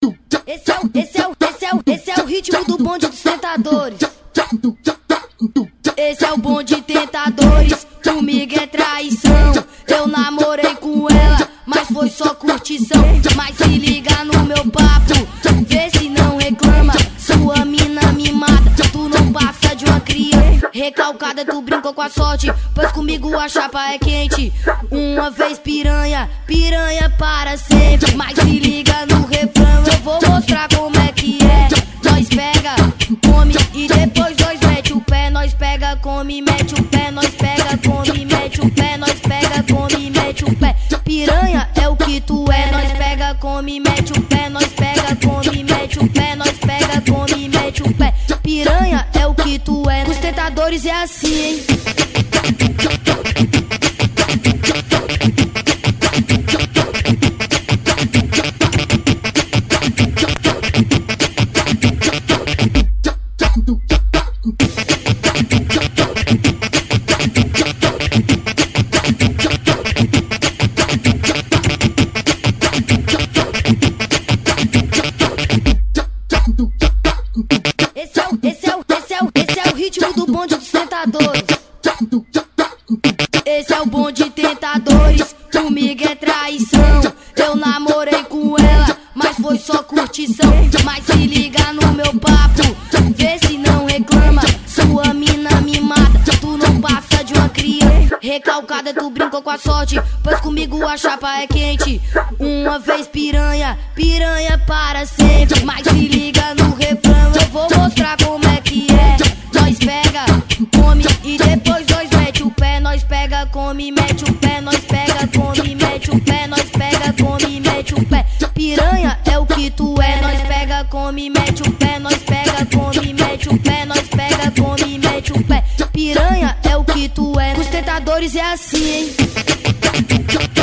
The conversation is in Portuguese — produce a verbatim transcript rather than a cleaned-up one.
Esse é o, esse é o, esse é o, esse é o ritmo do bonde dos tentadores. Esse é o bonde tentadores, comigo é traição. Eu namorei com ela, mas foi só curtição. Mas se liga no meu papo, vê se não reclama. Sua mina mimada, tu não passa de uma cria. Recalcada, tu brincou com a sorte, pois comigo a chapa é quente. Uma vez piranha, piranha para sempre. Mas se liga no refrão, eu vou mostrar como é que é. Nós pega, come e depois nós mete o pé. Nós pega, come, mete o pé. Nós pega, come, mete o pé. Nós pega, come, mete o pé. Piranha é o que tu é. Nós pega, come, mete o pé. Nós pega, come, mete o pé. Nós pega, come, mete o pé. Piranha é o que tu é. Os tentadores é assim, hein? Esse é o, esse é o, esse é o, esse é o ritmo do bonde dos tentadores. Esse é o bonde tentadores, comigo é traição. Eu namorei com ela, mas foi só curtição. Mas se liga no meu papo, vê se não reclama. Sua mina mimada, tu não passa de uma cria. Recalcada, tu brincou com a sorte, pois comigo a chapa é quente. Uma vez piranha, piranha para sempre. Mas se liga no refrão, eu vou mostrar como é que é. Nós pega, come e depois nós mete o pé. Nós pega, come, mete o pé. Nós pega, come, mete o pé. Nós pega, come, mete o pé. Piranha é o que tu é. Nós pega, come, mete o pé. Nós pega, come, mete o pé. Nós pega, come, mete o pé. Piranha é o que tu é. Os tentadores é assim, hein?